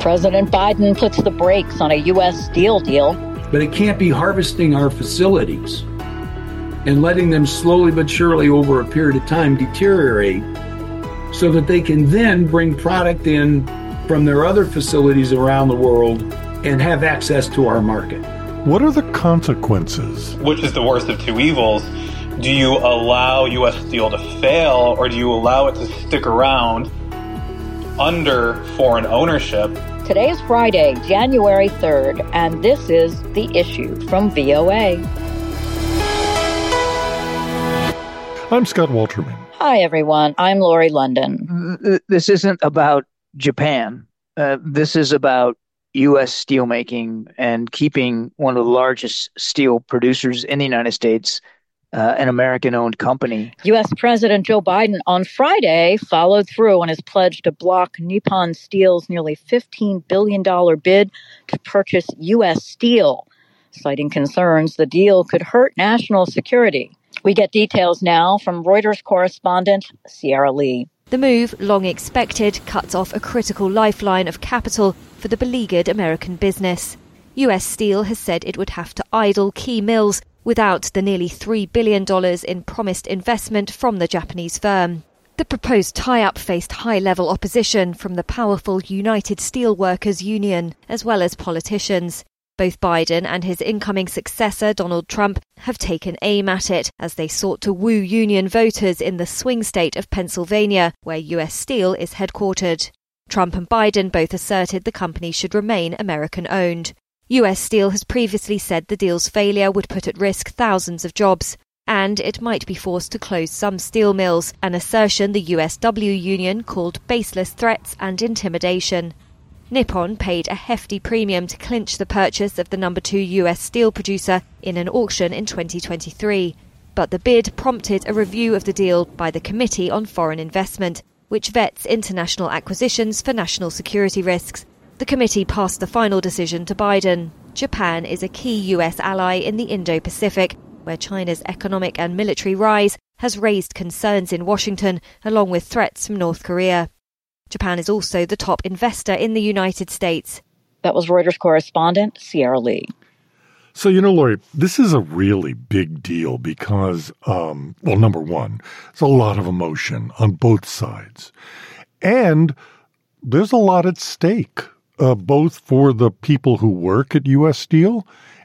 President Biden puts the brakes on a U.S. steel deal. But it can't be harvesting our facilities and letting them slowly but surely over a period of time deteriorate so that they can then bring product in from their other facilities around the world and have access to our market. What are the consequences? Which is the worst of two evils? Do you allow U.S. Steel to fail, or do you allow it to stick around under foreign ownership? Today is Friday, January 3rd, and this is The Issue from VOA. I'm Scott Walterman. Hi, everyone. I'm Lori London. This isn't about Japan. This is about U.S. steelmaking and keeping one of the largest steel producers in the United States, an American-owned company. U.S. President Joe Biden on Friday followed through on his pledge to block Nippon Steel's nearly $15 billion bid to purchase U.S. Steel, citing concerns the deal could hurt national security. We get details now from Reuters correspondent Sierra Lee. The move, long expected, cuts off a critical lifeline of capital for the beleaguered American business. U.S. Steel has said it would have to idle key mills without the nearly $3 billion in promised investment from the Japanese firm. The proposed tie-up faced high-level opposition from the powerful United Steelworkers Union, as well as politicians. Both Biden and his incoming successor, Donald Trump, have taken aim at it as they sought to woo union voters in the swing state of Pennsylvania, where U.S. Steel is headquartered. Trump and Biden both asserted the company should remain American-owned. U.S. Steel has previously said the deal's failure would put at risk thousands of jobs, and it might be forced to close some steel mills, an assertion the USW union called baseless threats and intimidation. Nippon paid a hefty premium to clinch the purchase of the number 2 U.S. steel producer in an auction in 2023. But the bid prompted a review of the deal by the Committee on Foreign Investment, which vets international acquisitions for national security risks. The committee passed the final decision to Biden. Japan is a key U.S. ally in the Indo-Pacific, where China's economic and military rise has raised concerns in Washington, along with threats from North Korea. Japan is also the top investor in the United States. That was Reuters correspondent Sierra Lee. So, Lori, this is a really big deal because, number one, there's a lot of emotion on both sides. And there's a lot at stake, both for the people who work at U.S. Steel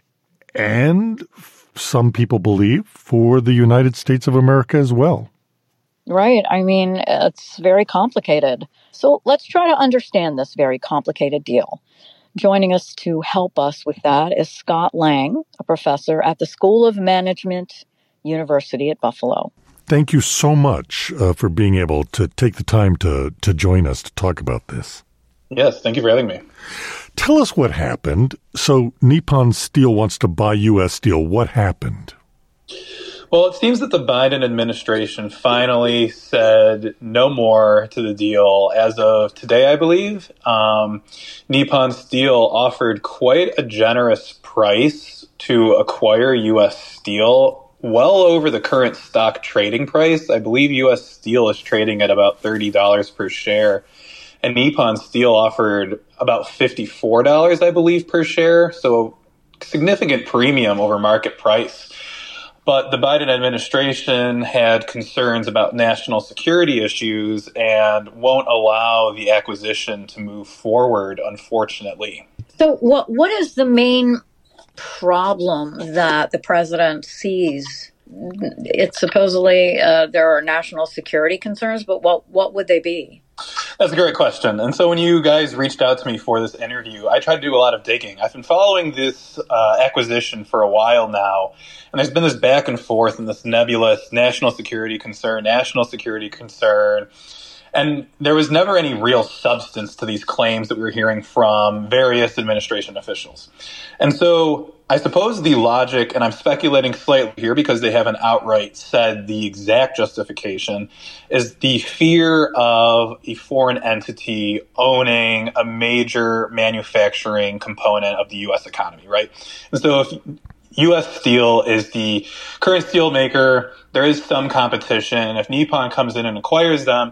and some people believe for the United States of America as well. Right. I mean, it's very complicated. So let's try to understand this very complicated deal. Joining us to help us with that is Scott Lang, a professor at the School of Management, University at Buffalo. Thank you so much for being able to take the time to join us to talk about this. Yes, thank you for having me. Tell us what happened. So Nippon Steel wants to buy U.S. Steel. What happened? Well, it seems that the Biden administration finally said no more to the deal as of today, I believe. Nippon Steel offered quite a generous price to acquire U.S. Steel, well over the current stock trading price. I believe U.S. Steel is trading at about $30 per share, and Nippon Steel offered about $54, I believe, per share, so a significant premium over market price. But the Biden administration had concerns about national security issues and won't allow the acquisition to move forward, unfortunately. So what is the main problem that the president sees? It's supposedly there are national security concerns, but what would they be? That's a great question. And so when you guys reached out to me for this interview, I tried to do a lot of digging. I've been following this acquisition for a while now, and there's been this back and forth and this nebulous national security concern. And there was never any real substance to these claims that we were hearing from various administration officials. And so I suppose the logic, and I'm speculating slightly here because they haven't outright said the exact justification, is the fear of a foreign entity owning a major manufacturing component of the U.S. economy, right? And so if U.S. Steel is the current steel maker, there is some competition. If Nippon comes in and acquires them,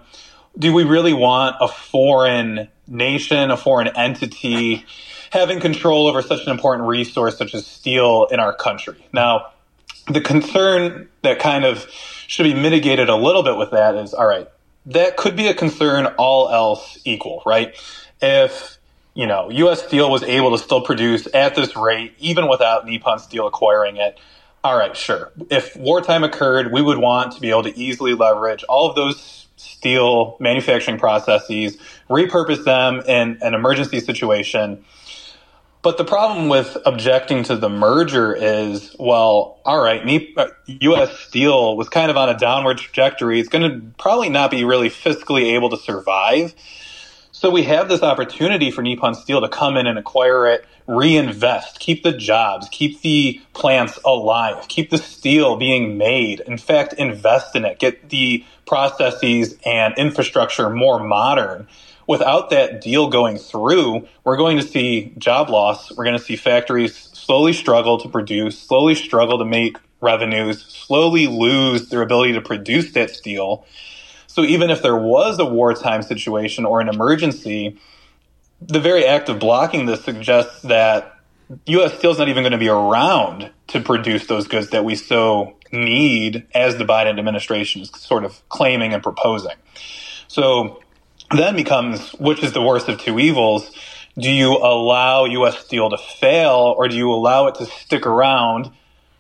do we really want a foreign nation, a foreign entity, having control over such an important resource such as steel in our country? Now, the concern that kind of should be mitigated a little bit with that is, all right, that could be a concern all else equal, right? If, U.S. Steel was able to still produce at this rate, even without Nippon Steel acquiring it, all right, sure. If wartime occurred, we would want to be able to easily leverage all of those steel manufacturing processes, repurpose them in an emergency situation. But the problem with objecting to the merger is, well, all right, U.S. Steel was kind of on a downward trajectory. It's going to probably not be really fiscally able to survive. So we have this opportunity for Nippon Steel to come in and acquire it, reinvest, keep the jobs, keep the plants alive, keep the steel being made. In fact, invest in it, get the processes and infrastructure more modern. Without that deal going through, we're going to see job loss. We're going to see factories slowly struggle to produce, slowly struggle to make revenues, slowly lose their ability to produce that steel. So even if there was a wartime situation or an emergency, the very act of blocking this suggests that U.S. Steel is not even going to be around to produce those goods that we so need, as the Biden administration is sort of claiming and proposing. So then becomes, which is the worst of two evils? Do you allow U.S. Steel to fail, or do you allow it to stick around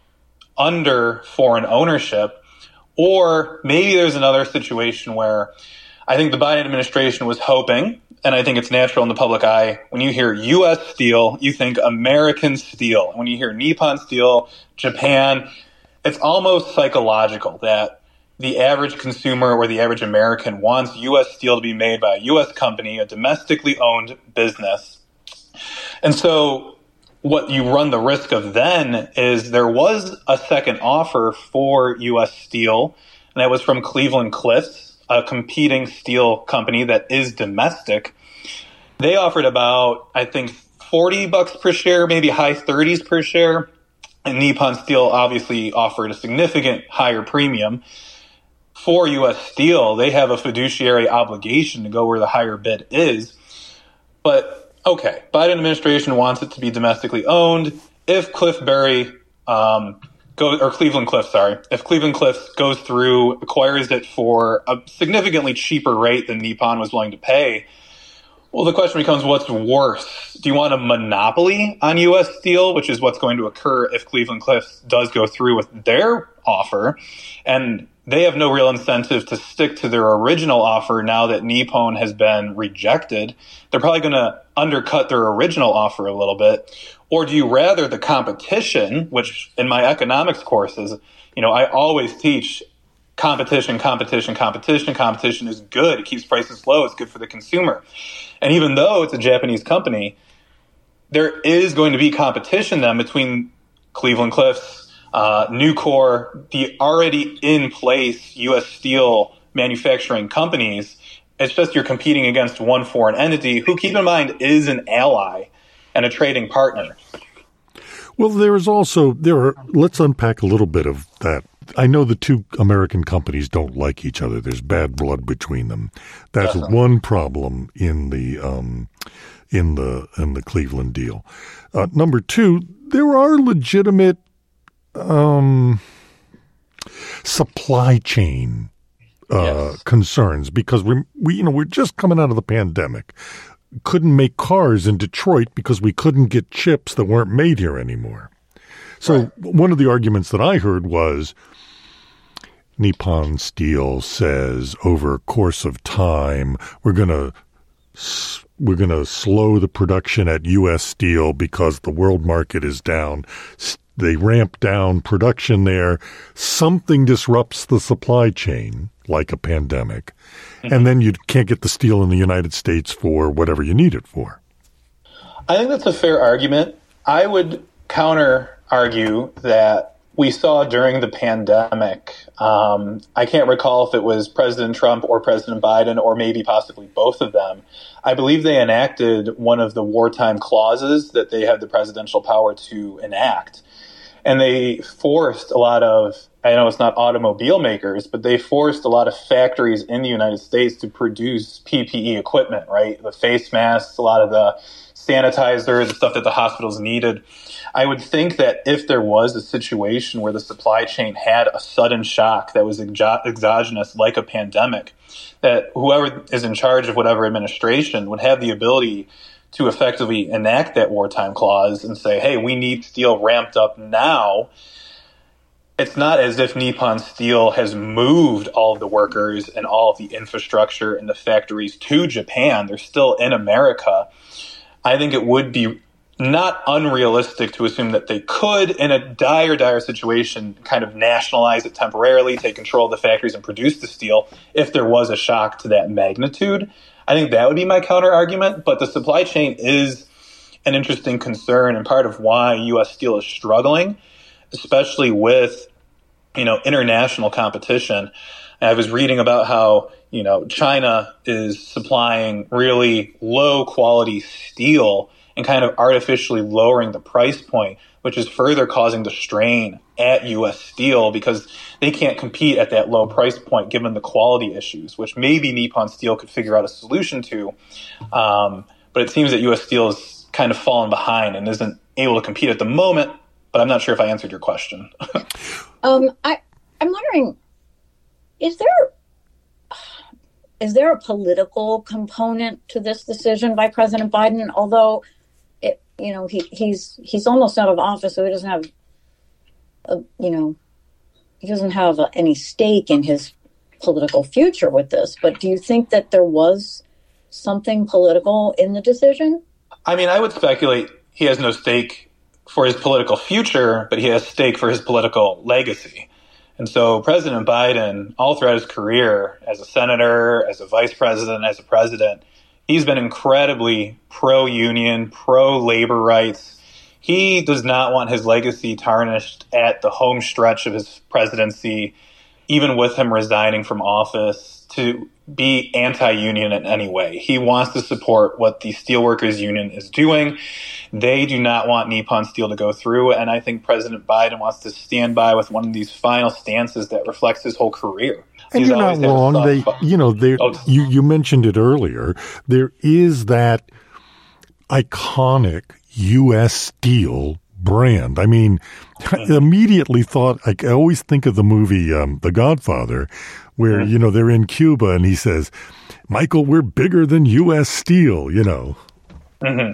under foreign ownership? Or maybe there's another situation where I think the Biden administration was hoping, and I think it's natural in the public eye, when you hear U.S. Steel, you think American steel. When you hear Nippon Steel, Japan, it's almost psychological that the average consumer or the average American wants U.S. Steel to be made by a U.S. company, a domestically owned business. And so what you run the risk of then is there was a second offer for U.S. Steel, and that was from Cleveland-Cliffs, a competing steel company that is domestic. They offered about, I think, $40 per share, maybe high 30s per share. And Nippon Steel obviously offered a significant higher premium. For U.S. Steel, they have a fiduciary obligation to go where the higher bid is. But okay, Biden administration wants it to be domestically owned. If Cleveland-Cliffs goes through, acquires it for a significantly cheaper rate than Nippon was willing to pay, well, the question becomes, what's worse? Do you want a monopoly on U.S. Steel, which is what's going to occur if Cleveland-Cliffs does go through with their offer? And they have no real incentive to stick to their original offer now that Nippon has been rejected. They're probably going to undercut their original offer a little bit. Or do you rather the competition, which in my economics courses, I always teach competition is good. It keeps prices low. It's good for the consumer. And even though it's a Japanese company, there is going to be competition then between Cleveland-Cliffs, Nucor, the already in place U.S. Steel manufacturing companies. It's just you're competing against one foreign entity who, keep in mind, is an ally and a trading partner. Well, let's unpack a little bit of that. I know the two American companies don't like each other. There's bad blood between them. That's one problem in the Cleveland deal. Number two, there are legitimate supply chain concerns because we're just coming out of the pandemic. Couldn't make cars in Detroit because we couldn't get chips that weren't made here anymore. So one of the arguments that I heard was Nippon Steel says over a course of time we're going to slow the production at U.S. Steel because the world market is down. They ramp down production there. Something disrupts the supply chain, like a pandemic. Mm-hmm. And then you can't get the steel in the United States for whatever you need it for. I think that's a fair argument. I would counter argue that we saw during the pandemic, I can't recall if it was President Trump or President Biden or maybe possibly both of them. I believe they enacted one of the wartime clauses that they have the presidential power to enact. And they forced a lot of I know it's not automobile makers, but they forced a lot of factories in the United States to produce PPE equipment, right? The face masks, a lot of the sanitizer, the stuff that the hospitals needed. I would think that if there was a situation where the supply chain had a sudden shock that was exogenous, like a pandemic, that whoever is in charge of whatever administration would have the ability to effectively enact that wartime clause and say, hey, we need steel ramped up now. It's not as if Nippon Steel has moved all of the workers and all of the infrastructure and the factories to Japan. They're still in America. I think it would be not unrealistic to assume that they could, in a dire situation, kind of nationalize it temporarily, take control of the factories and produce the steel if there was a shock to that magnitude. I think that would be my counter argument. But the supply chain is an interesting concern and part of why U.S. Steel is struggling, especially with, international competition. I was reading about how, China is supplying really low quality steel and kind of artificially lowering the price point, which is further causing the strain at U.S. Steel because they can't compete at that low price point given the quality issues, which maybe Nippon Steel could figure out a solution to. But it seems that U.S. Steel is kind of fallen behind and isn't able to compete at the moment. But I'm not sure if I answered your question. I'm wondering, is there a political component to this decision by President Biden? Although, he's almost out of office, so he doesn't have any stake in his political future with this. But do you think that there was something political in the decision? I mean, I would speculate he has no stake for his political future, but he has stake for his political legacy. And so President Biden, all throughout his career as a senator, as a vice president, as a president, he's been incredibly pro-union, pro-labor rights. He does not want his legacy tarnished at the home stretch of his presidency, even with him resigning from office, to be anti-union in any way. He wants to support what the Steelworkers Union is doing. They do not want Nippon Steel to go through, and I think President Biden wants to stand by with one of these final stances that reflects his whole career. And you're not wrong. You mentioned it earlier. There is that iconic U.S. Steel brand. I mean, I immediately thought, I always think of the movie The Godfather, where, they're in Cuba and he says, Michael, we're bigger than U.S. Steel, Mm-hmm.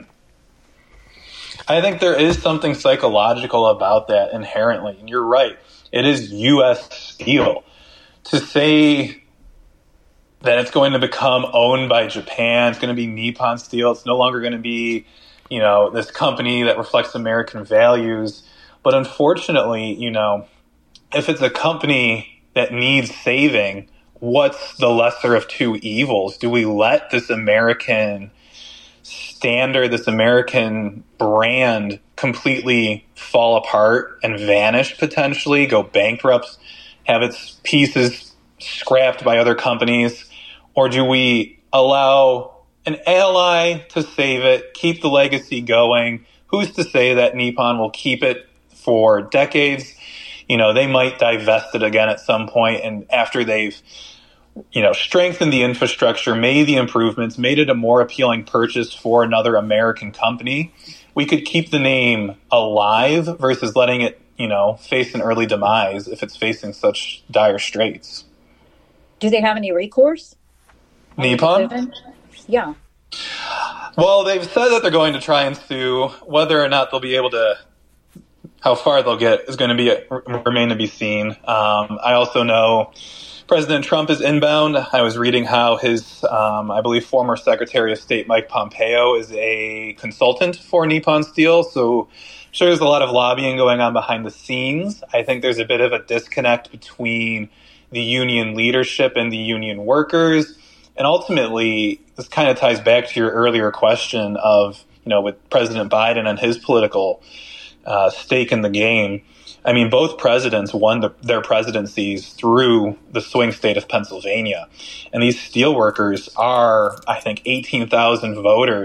I think there is something psychological about that inherently. And you're right. It is U.S. Steel. To say that it's going to become owned by Japan, it's going to be Nippon Steel, it's no longer going to be, this company that reflects American values. But unfortunately, if it's a company that needs saving, what's the lesser of two evils? Do we let this American standard, this American brand completely fall apart and vanish potentially, go bankrupt, have its pieces scrapped by other companies? Or do we allow an ally to save it, keep the legacy going? Who's to say that Nippon will keep it for decades? They might divest it again at some point, and after they've, strengthened the infrastructure, made the improvements, made it a more appealing purchase for another American company, we could keep the name alive versus letting it, face an early demise if it's facing such dire straits. Do they have any recourse? Nippon? Yeah. Well, they've said that they're going to try and sue. Whether or not they'll be able to, how far they'll get is going to remain to be seen. I also know President Trump is inbound. I was reading how his, I believe, former Secretary of State Mike Pompeo is a consultant for Nippon Steel. So I'm sure there's a lot of lobbying going on behind the scenes. I think there's a bit of a disconnect between the union leadership and the union workers. And ultimately, this kind of ties back to your earlier question of, with President Biden and his political stake in the game. I mean, both presidents won their presidencies through the swing state of Pennsylvania. And these steelworkers are, I think, 18,000 voters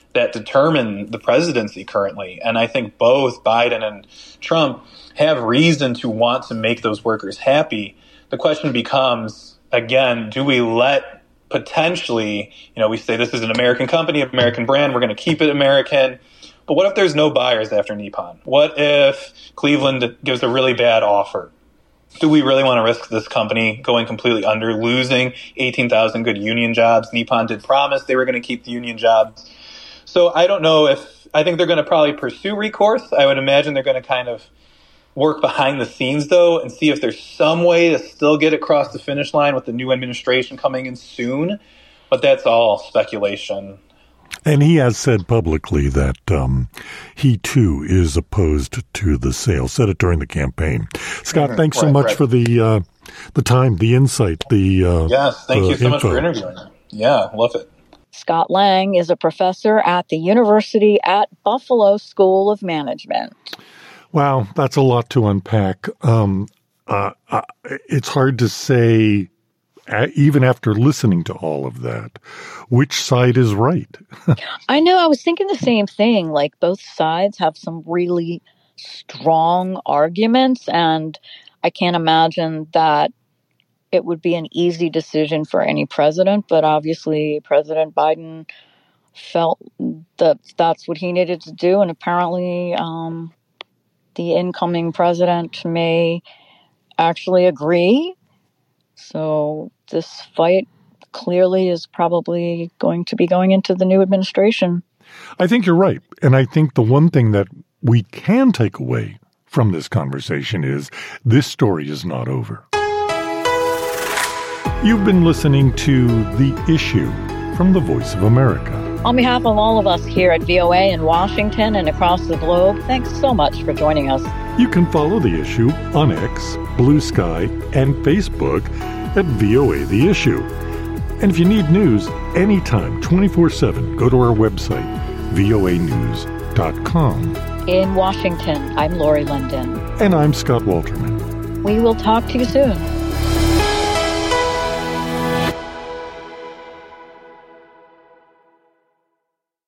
that determine the presidency currently. And I think both Biden and Trump have reason to want to make those workers happy. The question becomes, again, do we let potentially, we say this is an American company, American brand, we're going to keep it American. But what if there's no buyers after Nippon? What if Cleveland gives a really bad offer? Do we really want to risk this company going completely under, losing 18,000 good union jobs? Nippon did promise they were going to keep the union jobs. So I don't know I think they're going to probably pursue recourse. I would imagine they're going to kind of work behind the scenes, though, and see if there's some way to still get across the finish line with the new administration coming in soon. But that's all speculation. And he has said publicly that he, too, is opposed to the sale. Said it during the campaign. Scott, thanks so much for the time, the insight, yes, thank you so much for interviewing me. Yeah, love it. Scott Lang is a professor at the University at Buffalo School of Management. Wow, that's a lot to unpack. It's hard to say, even after listening to all of that, which side is right. I know. I was thinking the same thing. Like, both sides have some really strong arguments, and I can't imagine that it would be an easy decision for any president. But obviously, President Biden felt that that's what he needed to do, and apparently the incoming president may actually agree. So this fight clearly is probably going to be going into the new administration. I think you're right. And I think the one thing that we can take away from this conversation is this story is not over. You've been listening to The Issue from the Voice of America. On behalf of all of us here at VOA in Washington and across the globe, thanks so much for joining us. You can follow The Issue on X, Blue Sky, and Facebook at VOA The Issue. And if you need news anytime, 24/7, go to our website, voanews.com. In Washington, I'm Lori London. And I'm Scott Walterman. We will talk to you soon.